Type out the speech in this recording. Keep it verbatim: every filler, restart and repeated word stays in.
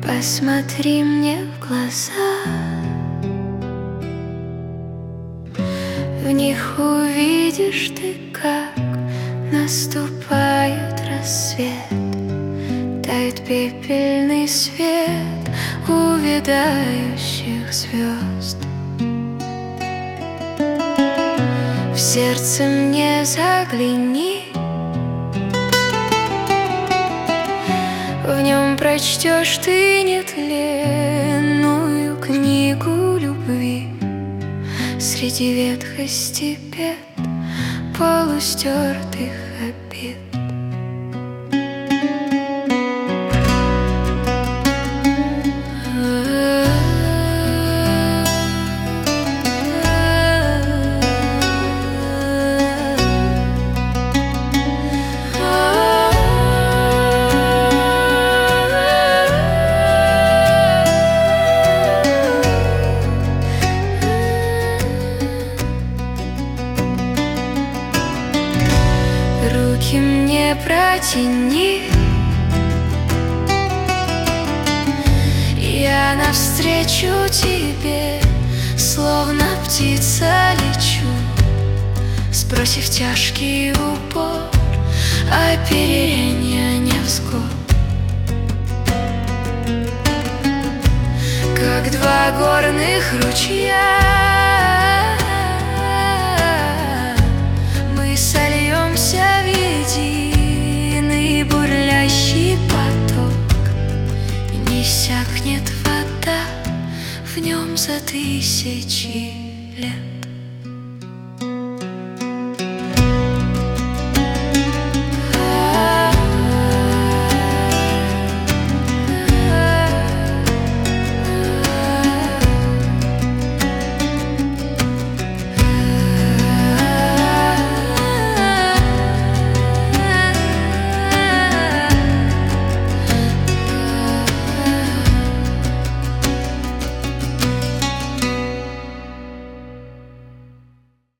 Посмотри мне в глаза, в них увидишь ты, как наступает рассвет. Тает пепельный свет увядающих звезд. В сердце мне загляни, в нем прочтешь ты нетленную книгу любви. Среди ветхости бед, полустертых обид. Руки мне протяни, я навстречу тебе, словно птица лечу, сбросив тяжкий упор, оперенья невзгод. Как два горных ручья мы сольемся в единый бурлящий поток, и не иссякнет вода в нем за тысячи лет.